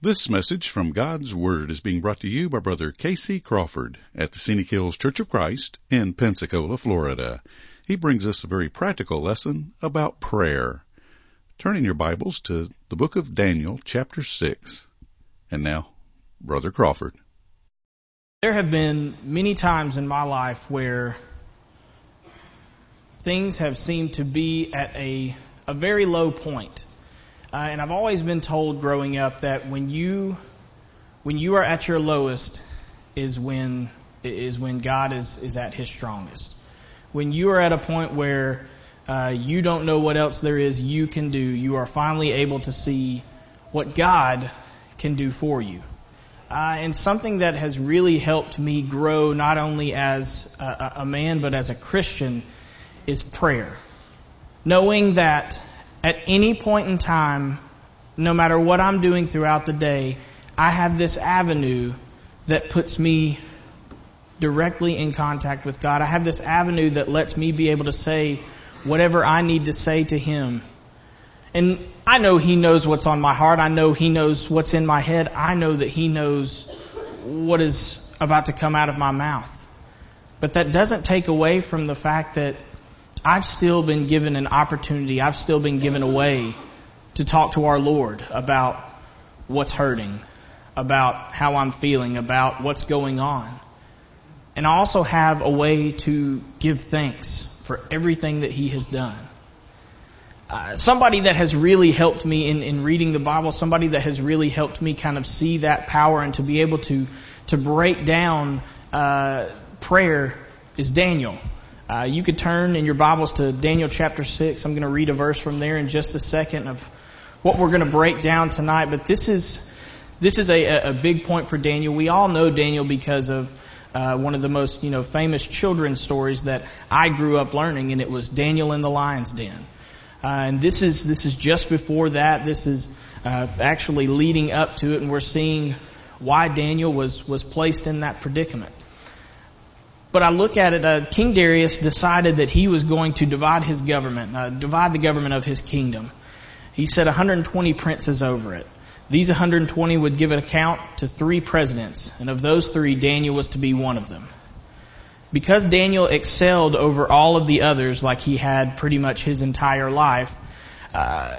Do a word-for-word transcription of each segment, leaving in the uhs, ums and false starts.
This message from God's Word is being brought to you by Brother Casey Crawford at the Scenic Hills Church of Christ in Pensacola, Florida. He brings us a very practical lesson about prayer. Turn in your Bibles to the book of Daniel, chapter six. And now, Brother Crawford. There have been many times in my life where things have seemed to be at a, a very low point. Uh, and I've always been told growing up that when you when you are at your lowest is when is when God is, is at His strongest. When you are at a point where uh, you don't know what else there is you can do, you are finally able to see what God can do for you. Uh, and something that has really helped me grow not only as a, a man but as a Christian is prayer. Knowing that at any point in time, no matter what I'm doing throughout the day, I have this avenue that puts me directly in contact with God. I have this avenue that lets me be able to say whatever I need to say to Him. And I know He knows what's on my heart. I know He knows what's in my head. I know that He knows what is about to come out of my mouth. But that doesn't take away from the fact that I've still been given an opportunity, I've still been given a way to talk to our Lord about what's hurting, about how I'm feeling, about what's going on. And I also have a way to give thanks for everything that He has done. Uh, somebody that has really helped me in, in reading the Bible, somebody that has really helped me kind of see that power and to be able to, to break down uh, prayer is Daniel. Uh, you could turn in your Bibles to Daniel chapter six. I'm going to read a verse from there in just a second of what we're going to break down tonight. But this is this is a, a big point for Daniel. We all know Daniel because of uh, one of the most you know famous children's stories that I grew up learning, and it was Daniel in the Lion's Den. Uh, and this is this is just before that. This is uh, actually leading up to it, and we're seeing why Daniel was was placed in that predicament. But I look at it, uh, King Darius decided that he was going to divide his government, uh, divide the government of his kingdom. He set one hundred twenty princes over it. These one hundred twenty would give an account to three presidents, and of those three, Daniel was to be one of them. Because Daniel excelled over all of the others, like he had pretty much his entire life, uh,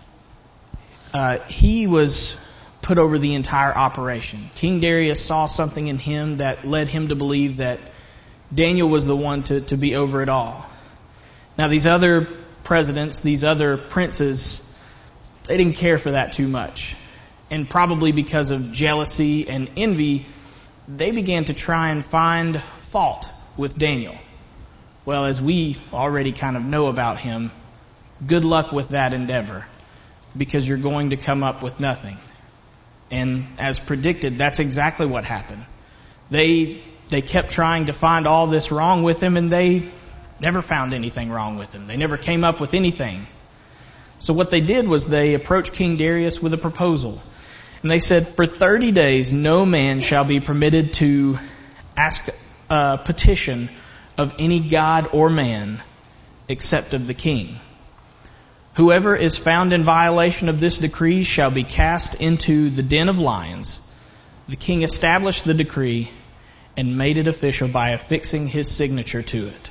uh, he was put over the entire operation. King Darius saw something in him that led him to believe that Daniel was the one to, to be over it all. Now, these other presidents, these other princes, they didn't care for that too much. And probably because of jealousy and envy, they began to try and find fault with Daniel. Well, as we already kind of know about him, good luck with that endeavor, because you're going to come up with nothing. And as predicted, that's exactly what happened. They They kept trying to find all this wrong with him, and they never found anything wrong with him. They never came up with anything. So what they did was they approached King Darius with a proposal. And they said, for thirty days, no man shall be permitted to ask a petition of any god or man except of the king. Whoever is found in violation of this decree shall be cast into the den of lions. The king established the decree and made it official by affixing his signature to it.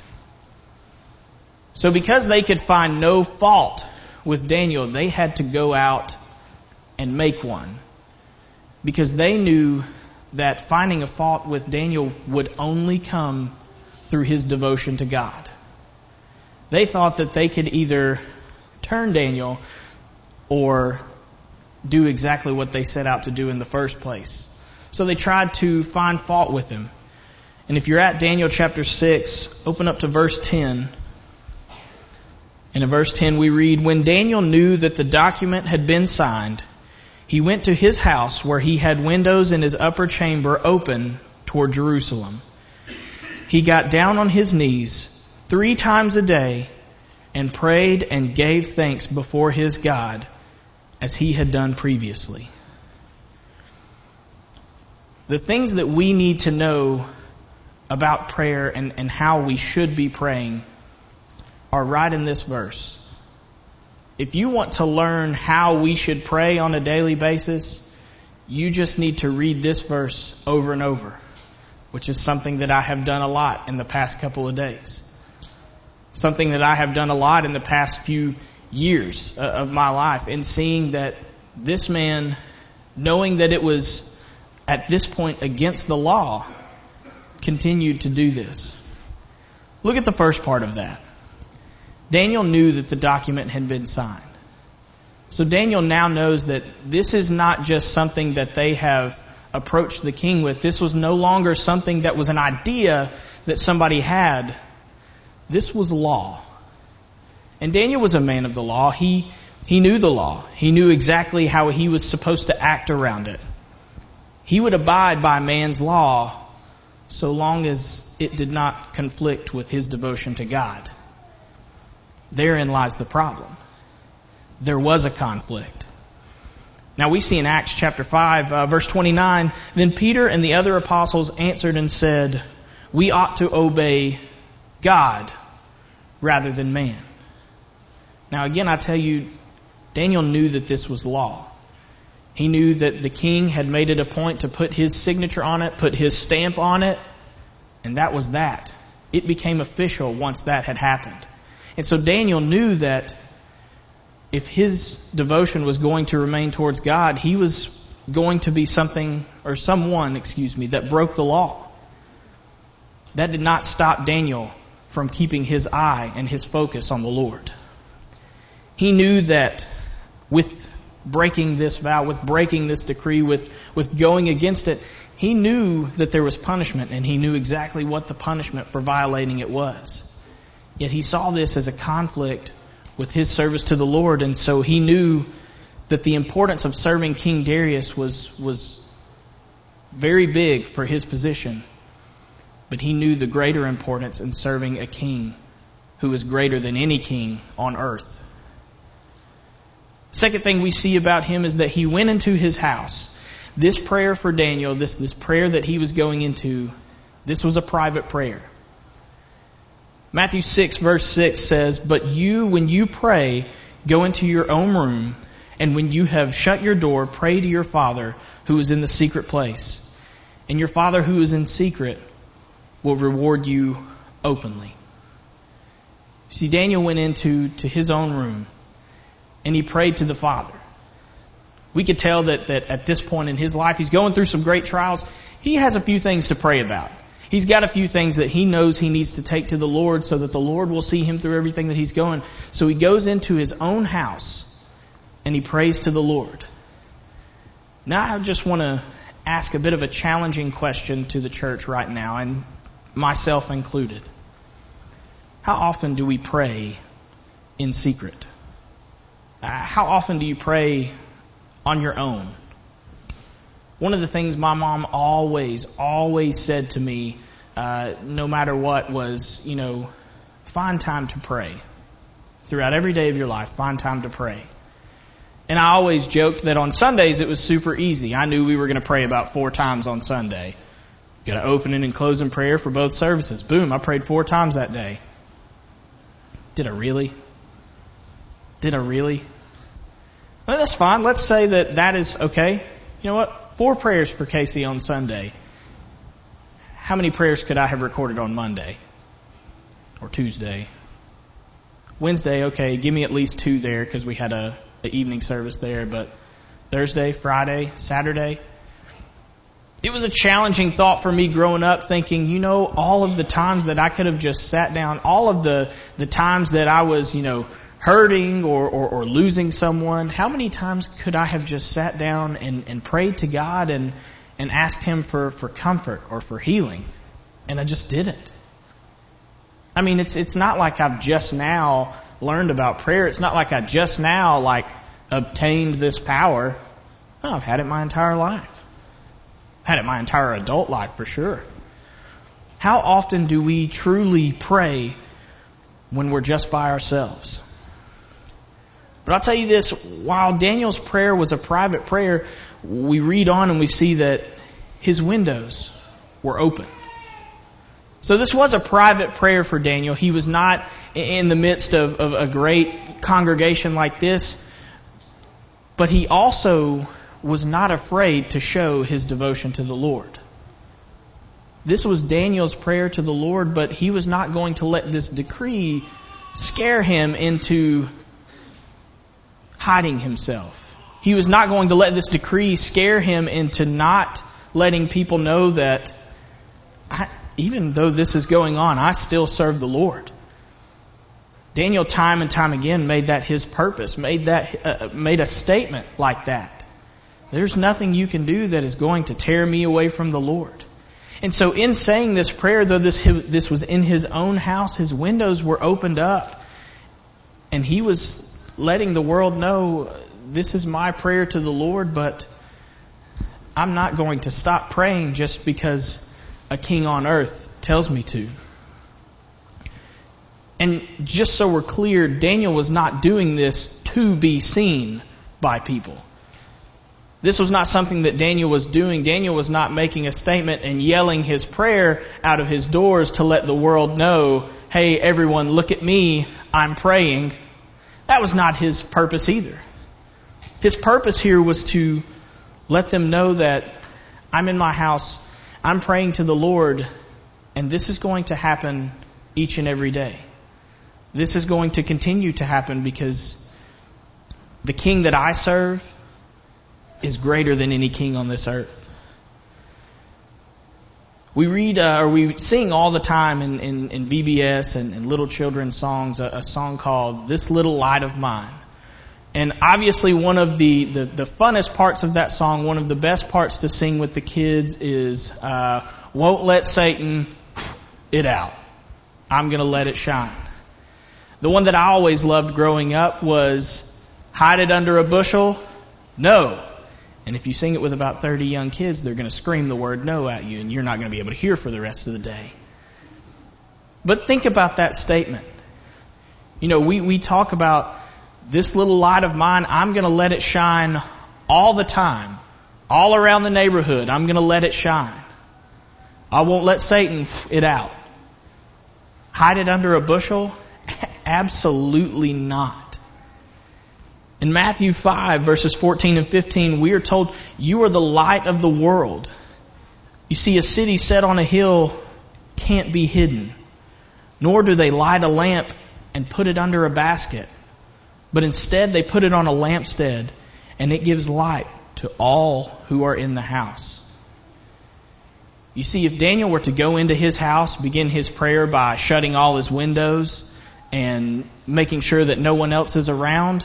So because they could find no fault with Daniel, they had to go out and make one. Because they knew that finding a fault with Daniel would only come through his devotion to God. They thought that they could either turn Daniel or do exactly what they set out to do in the first place. So they tried to find fault with him. And if you're at Daniel chapter six, open up to verse ten. And in verse ten we read, when Daniel knew that the document had been signed, he went to his house where he had windows in his upper chamber open toward Jerusalem. He got down on his knees three times a day and prayed and gave thanks before his God as he had done previously. The things that we need to know about prayer and, and how we should be praying are right in this verse. If you want to learn how we should pray on a daily basis, you just need to read this verse over and over, which is something that I have done a lot in the past couple of days. Something that I have done a lot in the past few years of my life, in seeing that this man, knowing that it was at this point against the law, continued to do this. Look at the first part of that. Daniel knew that the document had been signed. So Daniel now knows that this is not just something that they have approached the king with. This was no longer something that was an idea that somebody had. This was law. And Daniel was a man of the law. He, he knew the law. He knew exactly how he was supposed to act around it. He would abide by man's law so long as it did not conflict with his devotion to God. Therein lies the problem. There was a conflict. Now we see in Acts chapter five, uh, verse twenty-nine, then Peter and the other apostles answered and said, we ought to obey God rather than man. Now again, I tell you, Daniel knew that this was law. He knew that the king had made it a point to put his signature on it, put his stamp on it, and that was that. It became official once that had happened. And so Daniel knew that if his devotion was going to remain towards God, he was going to be something, or someone, excuse me, that broke the law. That did not stop Daniel from keeping his eye and his focus on the Lord. He knew that with breaking this vow, with breaking this decree, with, with going against it, he knew that there was punishment, and he knew exactly what the punishment for violating it was. Yet he saw this as a conflict with his service to the Lord, and so he knew that the importance of serving King Darius was, was very big for his position. But he knew the greater importance in serving a king who is greater than any king on earth. Second thing we see about him is that he went into his house. This prayer for Daniel, this, this prayer that he was going into, this was a private prayer. Matthew six verse six says, but you, when you pray, go into your own room, and when you have shut your door, pray to your Father who is in the secret place. And your Father who is in secret will reward you openly. See, Daniel went into to his own room, and he prayed to the Father. We could tell that, that at this point in his life, he's going through some great trials. He has a few things to pray about. He's got a few things that he knows he needs to take to the Lord so that the Lord will see him through everything that he's going. So he goes into his own house and he prays to the Lord. Now I just want to ask a bit of a challenging question to the church right now, and myself included. How often do we pray in secret? Uh, how often do you pray on your own? One of the things my mom always, always said to me, uh, no matter what, was, you know, find time to pray. Throughout every day of your life, find time to pray. And I always joked that on Sundays it was super easy. I knew we were going to pray about four times on Sunday. Got to open and close in prayer for both services. Boom, I prayed four times that day. Did I really? Did I really? Well, that's fine. Let's say that that is okay. You know what? Four prayers for Casey on Sunday. How many prayers could I have recorded on Monday? Or Tuesday? Wednesday, okay, give me at least two there because we had a, a evening service there. But Thursday, Friday, Saturday. It was a challenging thought for me growing up, thinking, you know, all of the times that I could have just sat down, all of the, the times that I was, you know, hurting or, or, or losing someone, how many times could I have just sat down and, and prayed to God and, and asked Him for, for comfort or for healing? And I just didn't. I mean, it's it's not like I've just now learned about prayer. It's not like I just now like obtained this power. No, I've had it my entire life. Had it my entire adult life for sure. How often do we truly pray when we're just by ourselves? But I'll tell you this, while Daniel's prayer was a private prayer, we read on and we see that his windows were open. So this was a private prayer for Daniel. He was not in the midst of, of a great congregation like this, but he also was not afraid to show his devotion to the Lord. This was Daniel's prayer to the Lord, but he was not going to let this decree scare him into hiding himself. He was not going to let this decree scare him into not letting people know that I, even though this is going on, I still serve the Lord. Daniel time and time again made that his purpose, made that uh, made a statement like that. There's nothing you can do that is going to tear me away from the Lord. And so in saying this prayer, though this this was in his own house, his windows were opened up, and he was letting the world know, this is my prayer to the Lord, but I'm not going to stop praying just because a king on earth tells me to. And just so we're clear, Daniel was not doing this to be seen by people. This was not something that Daniel was doing. Daniel was not making a statement and yelling his prayer out of his doors to let the world know, hey, everyone, look at me, I'm praying. That was not his purpose either. His purpose here was to let them know that I'm in my house, I'm praying to the Lord, and this is going to happen each and every day. This is going to continue to happen because the king that I serve is greater than any king on this earth. We read, uh, or we sing all the time in, in, in V B S and, and little children's songs, a, a song called This Little Light of Mine. And obviously one of the, the, the funnest parts of that song, one of the best parts to sing with the kids is, uh, won't let Satan it out. I'm going to let it shine. The one that I always loved growing up was, hide it under a bushel? No. And if you sing it with about thirty young kids, they're going to scream the word no at you, and you're not going to be able to hear for the rest of the day. But think about that statement. You know, we, we talk about this little light of mine, I'm going to let it shine all the time. All around the neighborhood, I'm going to let it shine. I won't let Satan it out. Hide it under a bushel? Absolutely not. In Matthew five, verses fourteen and fifteen, we are told, you are the light of the world. You see, a city set on a hill can't be hidden. Nor do they light a lamp and put it under a basket. But instead they put it on a lampstand, and it gives light to all who are in the house. You see, if Daniel were to go into his house, begin his prayer by shutting all his windows and making sure that no one else is around,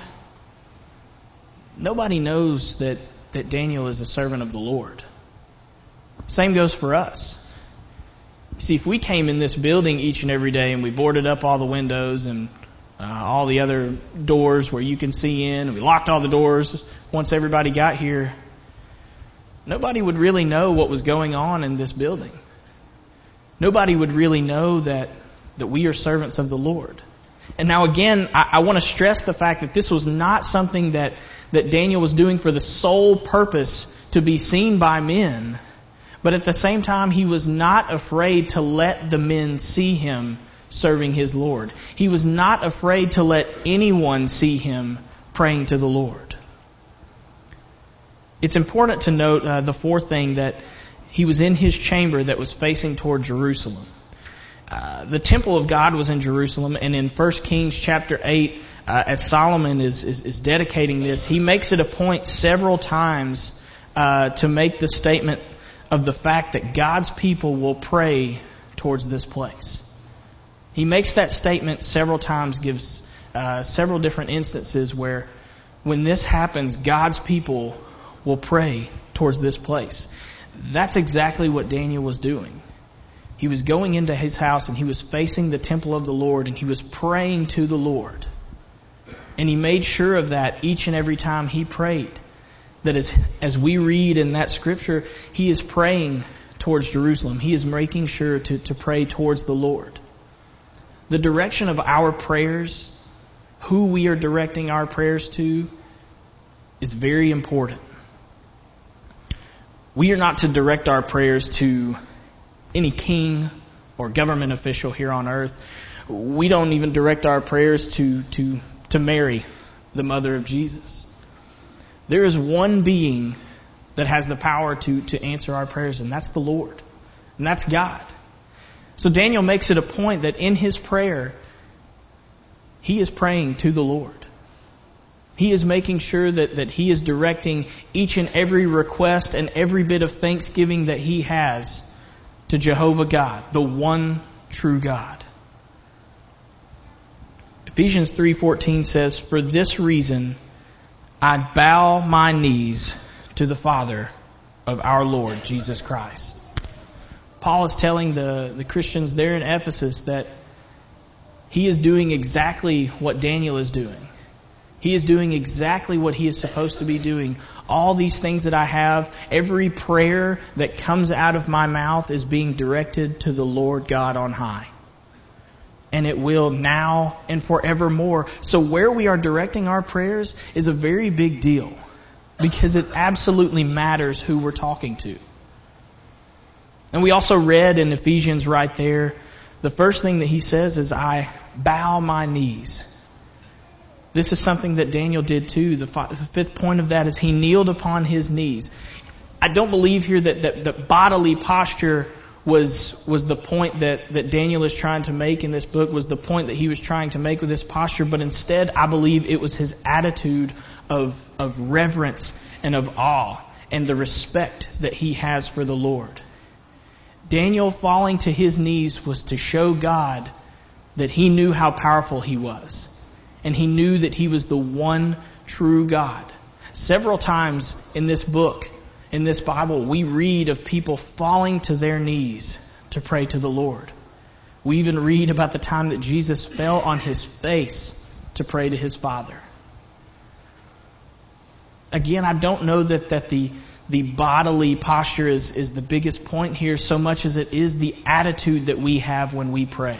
nobody knows that, that Daniel is a servant of the Lord. Same goes for us. See, if we came in this building each and every day and we boarded up all the windows and uh, all the other doors where you can see in, and we locked all the doors once everybody got here, nobody would really know what was going on in this building. Nobody would really know that, that we are servants of the Lord. And now again, I, I want to stress the fact that this was not something that that Daniel was doing for the sole purpose to be seen by men. But at the same time, he was not afraid to let the men see him serving his Lord. He was not afraid to let anyone see him praying to the Lord. It's important to note uh, the fourth thing, that he was in his chamber that was facing toward Jerusalem. Uh, the temple of God was in Jerusalem, and in First Kings chapter eight, Uh, as Solomon is, is, is dedicating this, he makes it a point several times uh, to make the statement of the fact that God's people will pray towards this place. He makes that statement several times, gives uh, several different instances where when this happens, God's people will pray towards this place. That's exactly what Daniel was doing. He was going into his house and he was facing the temple of the Lord and he was praying to the Lord. And he made sure of that each and every time he prayed. That as, as we read in that scripture, he is praying towards Jerusalem. He is making sure to, to pray towards the Lord. The direction of our prayers, who we are directing our prayers to, is very important. We are not to direct our prayers to any king or government official here on earth. We don't even direct our prayers to, to, to Mary, the mother of Jesus. There is one being that has the power to, to answer our prayers, and that's the Lord. And that's God. So Daniel makes it a point that in his prayer, he is praying to the Lord. He is making sure that, that he is directing each and every request and every bit of thanksgiving that he has to Jehovah God, the one true God. Ephesians three fourteen says, "For this reason I bow my knees to the Father of our Lord Jesus Christ." Paul is telling the, the Christians there in Ephesus that he is doing exactly what Daniel is doing. He is doing exactly what he is supposed to be doing. All these things that I have, every prayer that comes out of my mouth is being directed to the Lord God on high. And it will now and forevermore. So where we are directing our prayers is a very big deal, because it absolutely matters who we're talking to. And we also read in Ephesians right there, the first thing that he says is, "I bow my knees." This is something that Daniel did too. The, fi- the fifth point of that is he kneeled upon his knees. I don't believe here that, that, that bodily posture was was the point that, that Daniel is trying to make in this book, was the point that he was trying to make with this posture, but instead I believe it was his attitude of, of reverence and of awe and the respect that he has for the Lord. Daniel falling to his knees was to show God that he knew how powerful he was. And he knew that he was the one true God. Several times in this book, in this Bible, we read of people falling to their knees to pray to the Lord. We even read about the time that Jesus fell on his face to pray to his Father. Again, I don't know that, that the, the bodily posture is, is the biggest point here so much as it is the attitude that we have when we pray.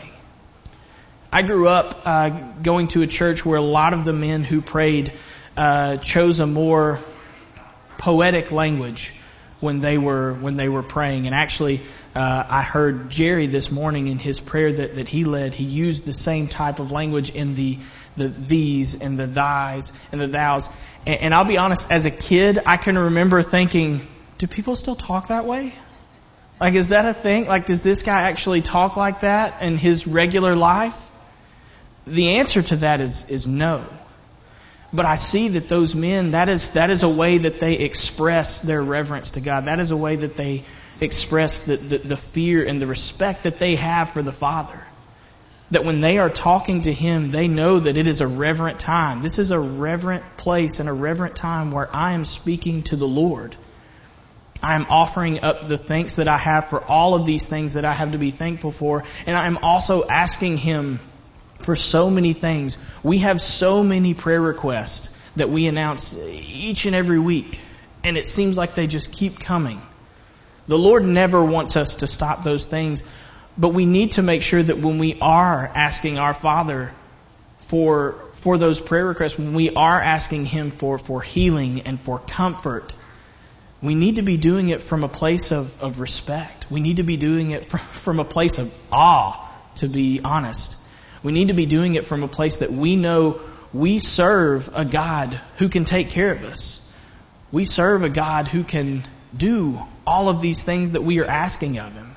I grew up uh, going to a church where a lot of the men who prayed uh, chose a more poetic language when they were when they were praying. And actually, uh, I heard Jerry this morning in his prayer that, that he led. He used the same type of language in the the these and the thys and the thous. And, and I'll be honest, as a kid, I can remember thinking, do people still talk that way? Like, is that a thing? Like, does this guy actually talk like that in his regular life? The answer to that is, is no. But I see that those men, that is that is a way that they express their reverence to God. That is a way that they express the, the, the fear and the respect that they have for the Father. That when they are talking to Him, they know that it is a reverent time. This is a reverent place and a reverent time where I am speaking to the Lord. I am offering up the thanks that I have for all of these things that I have to be thankful for. And I am also asking Him for so many things. We have so many prayer requests that we announce each and every week. And it seems like they just keep coming. The Lord never wants us to stop those things. But we need to make sure that when we are asking our Father for for those prayer requests, when we are asking Him for, for healing and for comfort, we need to be doing it from a place of, of respect. We need to be doing it from, from a place of awe, to be honest. We need to be doing it from a place that we know we serve a God who can take care of us. We serve a God who can do all of these things that we are asking of Him.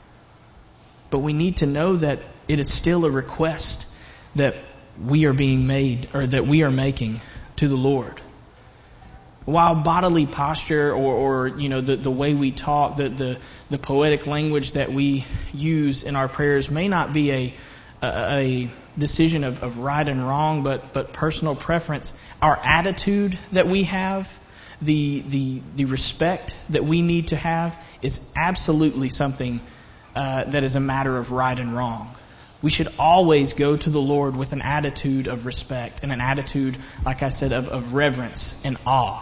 But we need to know that it is still a request that we are being made, or that we are making to the Lord. While bodily posture or, or you know, the, the way we talk, the, the, the poetic language that we use in our prayers may not be a a decision of, of right and wrong, but but personal preference. Our attitude that we have, the the the respect that we need to have, is absolutely something uh, that is a matter of right and wrong. We should always go to the Lord with an attitude of respect and an attitude, like I said, of, of reverence and awe.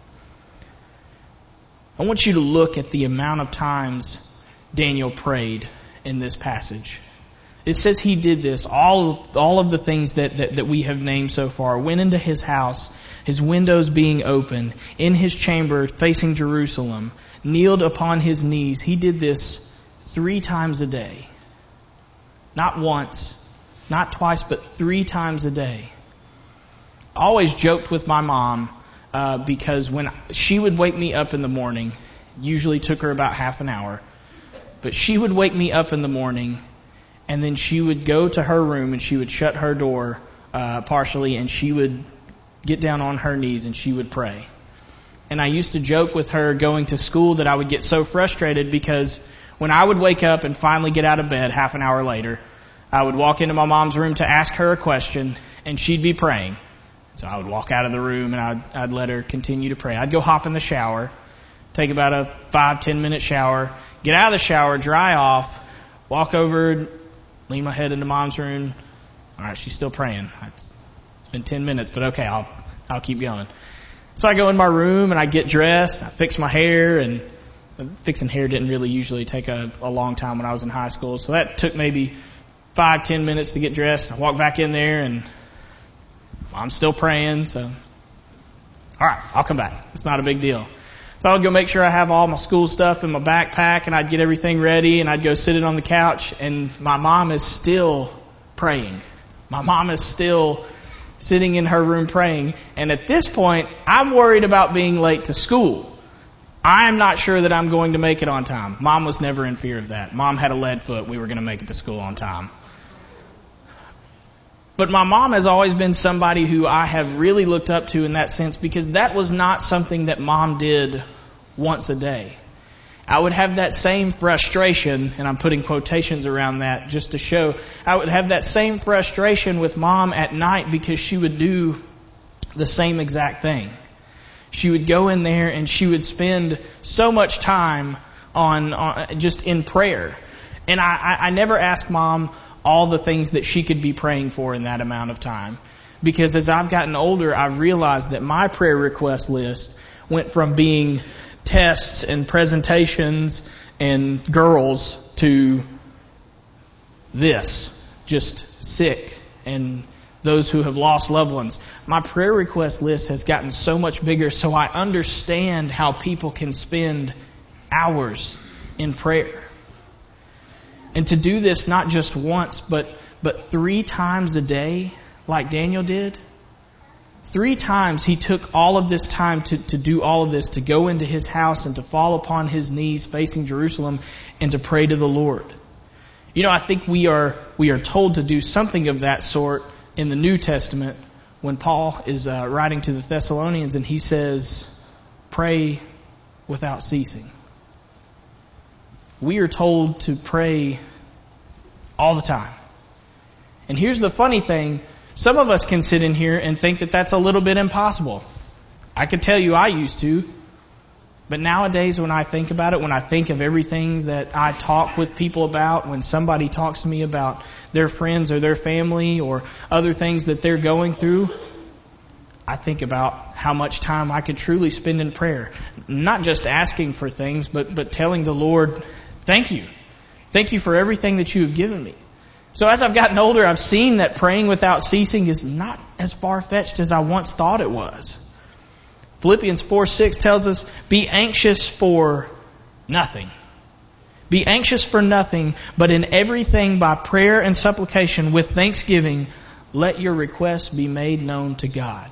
I want you to look at the amount of times Daniel prayed in this passage. It says he did this, all of, all of the things that, that, that we have named so far. Went into his house, his windows being open, in his chamber facing Jerusalem, kneeled upon his knees. He did this three times a day. Not once, not twice, but three times a day. I always joked with my mom uh, because when she would wake me up in the morning, usually took her about half an hour, but she would wake me up in the morning, and then she would go to her room and she would shut her door uh, partially, and she would get down on her knees and she would pray. And I used to joke with her going to school that I would get so frustrated because when I would wake up and finally get out of bed half an hour later, I would walk into my mom's room to ask her a question, and she'd be praying. So I would walk out of the room and I'd, I'd let her continue to pray. I'd go hop in the shower, take about a five, ten minute shower, get out of the shower, dry off, walk over, lean my head into mom's room. All right, she's still praying. It's, it's been ten minutes, but okay, I'll I'll keep going. So I go in my room and I get dressed, I fix my hair, and fixing hair didn't really usually take a, a long time when I was in high school. So that took maybe five, ten minutes to get dressed. I walk back in there and I'm still praying, so all right, I'll come back. It's not a big deal. So I would go make sure I have all my school stuff in my backpack, and I'd get everything ready, and I'd go sit it on the couch, and my mom is still praying. My mom is still sitting in her room praying, and at this point, I'm worried about being late to school. I'm not sure that I'm going to make it on time. Mom was never in fear of that. Mom had a lead foot. We were going to make it to school on time. But my mom has always been somebody who I have really looked up to in that sense, because that was not something that Mom did once a day. I would have that same frustration, and I'm putting quotations around that just to show, I would have that same frustration with Mom at night because she would do the same exact thing. She would go in there and she would spend so much time on, on just in prayer. And I, I, I never asked Mom all the things that she could be praying for in that amount of time. Because as I've gotten older, I've realized that my prayer request list went from being tests and presentations and girls to this, just sick and those who have lost loved ones. My prayer request list has gotten so much bigger, so I understand how people can spend hours in prayer. And to do this not just once, but but three times a day, like Daniel did. Three times he took all of this time to, to do all of this, to go into his house and to fall upon his knees facing Jerusalem and to pray to the Lord. You know, I think we are we are told to do something of that sort in the New Testament when Paul is uh, writing to the Thessalonians and he says, pray without ceasing. We are told to pray all the time. And here's the funny thing. Some of us can sit in here and think that that's a little bit impossible. I could tell you I used to. But nowadays when I think about it, when I think of everything that I talk with people about, when somebody talks to me about their friends or their family or other things that they're going through, I think about how much time I could truly spend in prayer. Not just asking for things, but, but telling the Lord, thank you. Thank you for everything that you have given me. So as I've gotten older, I've seen that praying without ceasing is not as far-fetched as I once thought it was. Philippians four six tells us, be anxious for nothing. Be anxious for nothing, but in everything by prayer and supplication with thanksgiving, let your requests be made known to God.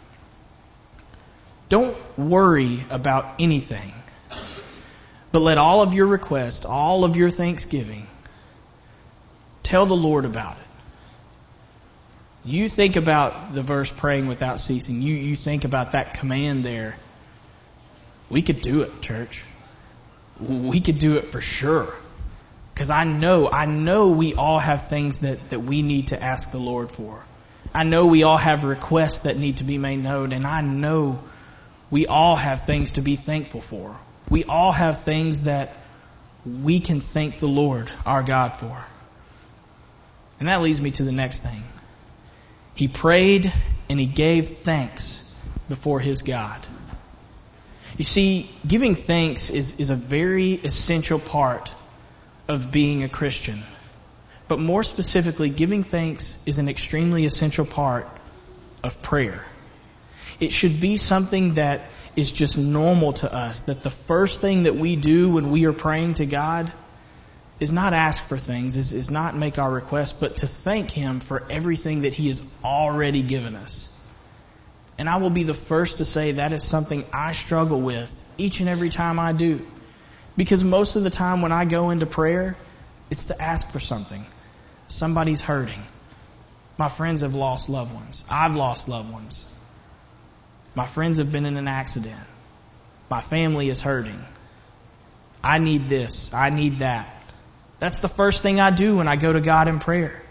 Don't worry about anything, but let all of your requests, all of your thanksgiving, tell the Lord about it. You think about the verse praying without ceasing. You, you think about that command there. We could do it, church. We could do it for sure. Because I know, I know we all have things that, that we need to ask the Lord for. I know we all have requests that need to be made known. And I know we all have things to be thankful for. We all have things that we can thank the Lord, our God, for. And that leads me to the next thing. He prayed and he gave thanks before his God. You see, giving thanks is, is a very essential part of being a Christian. But more specifically, giving thanks is an extremely essential part of prayer. It should be something that is just normal to us, that the first thing that we do when we are praying to God is not ask for things, is, is not make our requests, but to thank Him for everything that He has already given us. And I will be the first to say that is something I struggle with each and every time I do. Because most of the time when I go into prayer, it's to ask for something. Somebody's hurting. My friends have lost loved ones. I've lost loved ones. My friends have been in an accident. My family is hurting. I need this. I need that. That's the first thing I do when I go to God in prayer.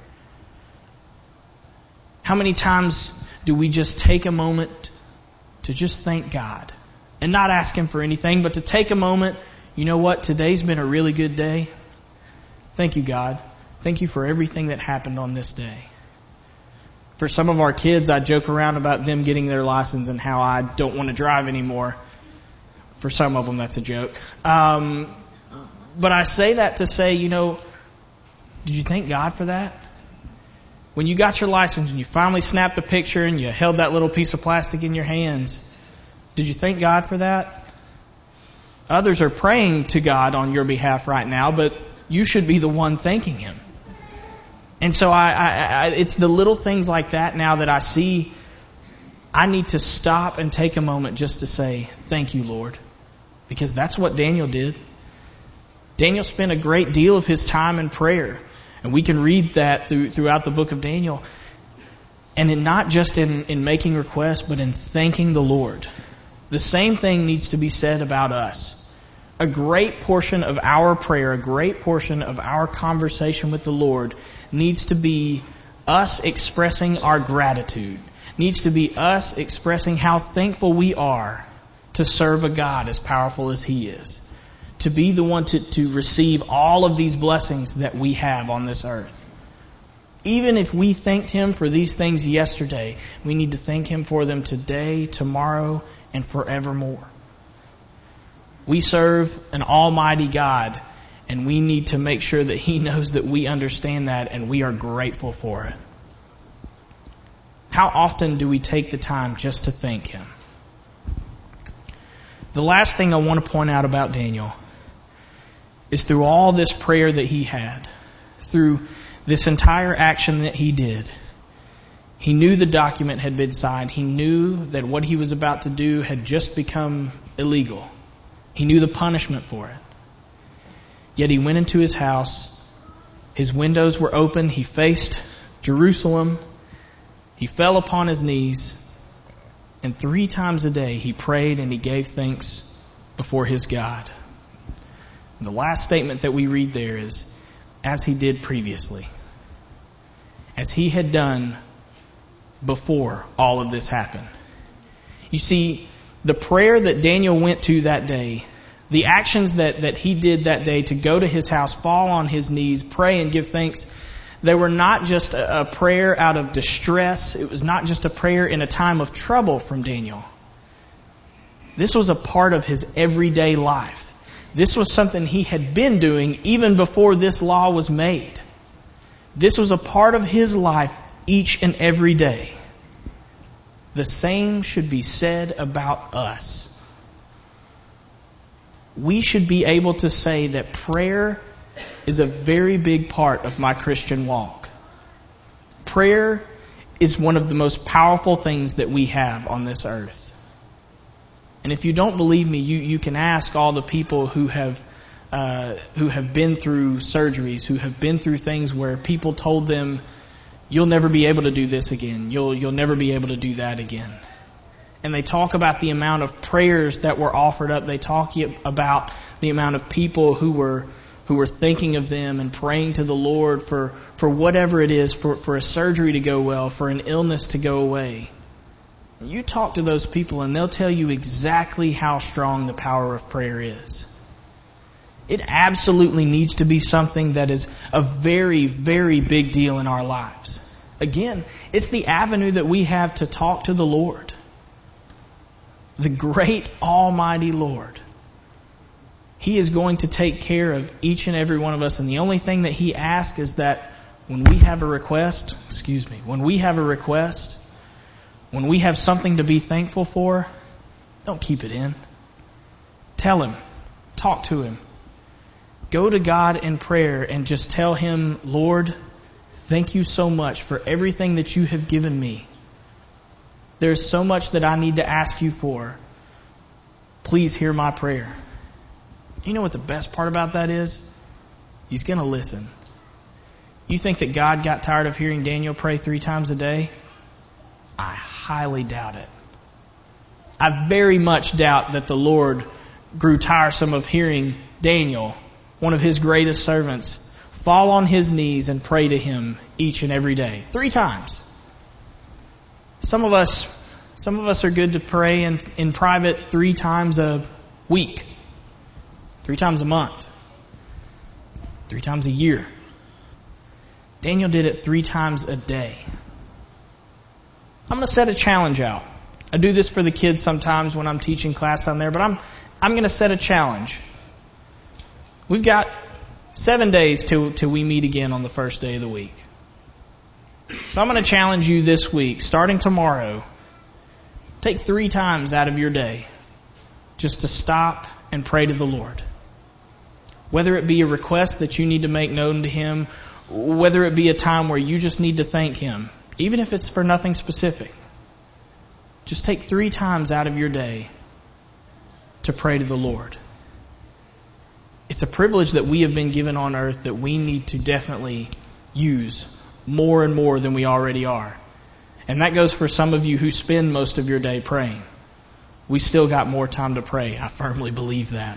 How many times do we just take a moment to just thank God and not ask Him for anything, but to take a moment, you know what, today's been a really good day. Thank you, God. Thank you for everything that happened on this day. For some of our kids, I joke around about them getting their license and how I don't want to drive anymore. For some of them, that's a joke. Um, but I say that to say, you know, did you thank God for that? When you got your license and you finally snapped the picture and you held that little piece of plastic in your hands, did you thank God for that? Others are praying to God on your behalf right now, but you should be the one thanking Him. And so I, I, I, it's the little things like that now that I see. I need to stop and take a moment just to say, thank you, Lord. Because that's what Daniel did. Daniel spent a great deal of his time in prayer. And we can read that through, throughout the book of Daniel. And in not just in, in making requests, but in thanking the Lord. The same thing needs to be said about us. A great portion of our prayer, a great portion of our conversation with the Lord needs to be us expressing our gratitude. Needs to be us expressing how thankful we are to serve a God as powerful as He is. To be the one to, to receive all of these blessings that we have on this earth. Even if we thanked Him for these things yesterday, we need to thank Him for them today, tomorrow, and forevermore. We serve an almighty God, and we need to make sure that He knows that we understand that and we are grateful for it. How often do we take the time just to thank Him? The last thing I want to point out about Daniel is through all this prayer that he had, through this entire action that he did, he knew the document had been signed. He knew that what he was about to do had just become illegal. He knew the punishment for it. Yet he went into his house. His windows were open. He faced Jerusalem. He fell upon his knees. And three times a day he prayed and he gave thanks before his God. The last statement that we read there is, as he did previously. As he had done before all of this happened. You see, the prayer that Daniel went to that day, the actions that, that he did that day to go to his house, fall on his knees, pray and give thanks, they were not just a, a prayer out of distress. It was not just a prayer in a time of trouble from Daniel. This was a part of his everyday life. This was something he had been doing even before this law was made. This was a part of his life each and every day. The same should be said about us. We should be able to say that prayer is a very big part of my Christian walk. Prayer is one of the most powerful things that we have on this earth. And if you don't believe me, you, you can ask all the people who have uh, who have been through surgeries, who have been through things where people told them, you'll never be able to do this again. You'll you'll never be able to do that again. And they talk about the amount of prayers that were offered up. They talk about the amount of people who were who were thinking of them and praying to the Lord for, for whatever it is, for, for a surgery to go well, for an illness to go away. You talk to those people and they'll tell you exactly how strong the power of prayer is. It absolutely needs to be something that is a very, very big deal in our lives. Again, it's the avenue that we have to talk to the Lord. The great Almighty Lord. He is going to take care of each and every one of us. And the only thing that He asks is that when we have a request, excuse me, when we have a request, when we have something to be thankful for, don't keep it in. Tell Him. Talk to Him. Go to God in prayer and just tell Him, Lord, thank you so much for everything that you have given me. There's so much that I need to ask you for. Please hear my prayer. You know what the best part about that is? He's going to listen. You think that God got tired of hearing Daniel pray three times a day? I highly doubt it. I very much doubt that the Lord grew tiresome of hearing Daniel, one of his greatest servants, fall on his knees and pray to him each and every day. Three times. Some of us, some of us are good to pray in, in private three times a week, three times a month, three times a year. Daniel did it three times a day. I'm going to set a challenge out. I do this for the kids sometimes when I'm teaching class down there, but I'm I'm going to set a challenge. We've got seven days till till we meet again on the first day of the week. So I'm going to challenge you this week, starting tomorrow, take three times out of your day just to stop and pray to the Lord. Whether it be a request that you need to make known to Him, whether it be a time where you just need to thank Him, even if it's for nothing specific. Just take three times out of your day to pray to the Lord. It's a privilege that we have been given on earth that we need to definitely use more and more than we already are. And that goes for some of you who spend most of your day praying. We still got more time to pray. I firmly believe that.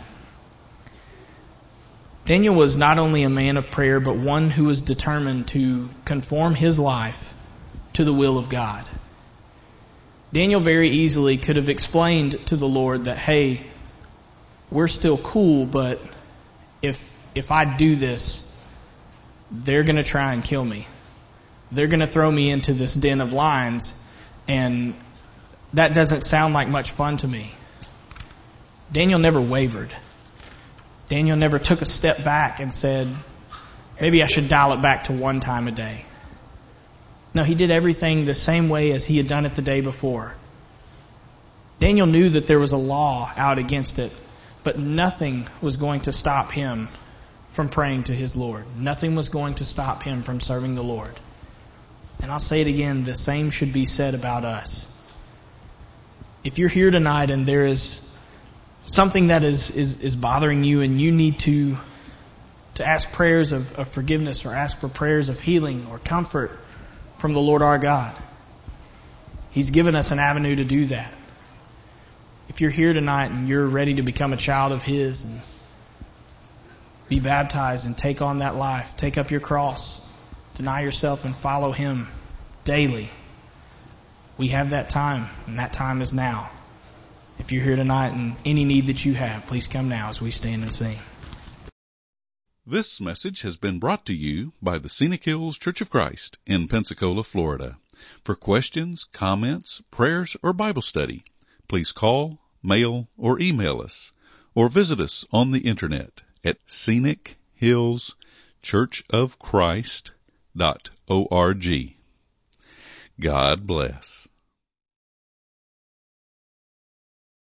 Daniel was not only a man of prayer, but one who was determined to conform his life to the will of God. Daniel very easily could have explained to the Lord that, hey, we're still cool, but if if I do this, they're going to try and kill me. They're going to throw me into this den of lions, and that doesn't sound like much fun to me. Daniel never wavered. Daniel never took a step back and said, maybe I should dial it back to one time a day. No, he did everything the same way as he had done it the day before. Daniel knew that there was a law out against it, but nothing was going to stop him from praying to his Lord. Nothing was going to stop him from serving the Lord. And I'll say it again, the same should be said about us. If you're here tonight and there is something that is, is, is bothering you and you need to, to ask prayers of, of forgiveness or ask for prayers of healing or comfort from the Lord our God, He's given us an avenue to do that. If you're here tonight and you're ready to become a child of His and be baptized and take on that life, take up your cross, deny yourself and follow Him daily, we have that time, and that time is now. If you're here tonight and any need that you have, please come now as we stand and sing. This message has been brought to you by the Scenic Hills Church of Christ in Pensacola, Florida. For questions, comments, prayers, or Bible study, please call, mail, or email us, or visit us on the internet at scenic hills church of christ dot org. God bless.